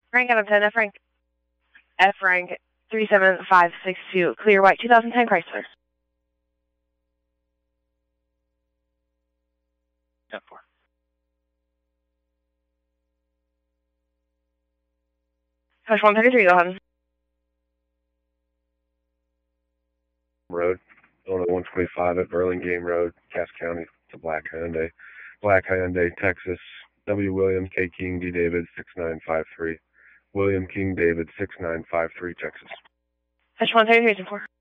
Frank out of 10, F rank. F rank 37562, clear white 2010 Chrysler. F4. Push 133, go ahead. Road, Illinois 125 at Burlingame Road, Cass County, to Black Hyundai. Black Hyundai, Texas, W. William K. King, D. David, 6953. William King David, 6953, Texas. Push 133, 4.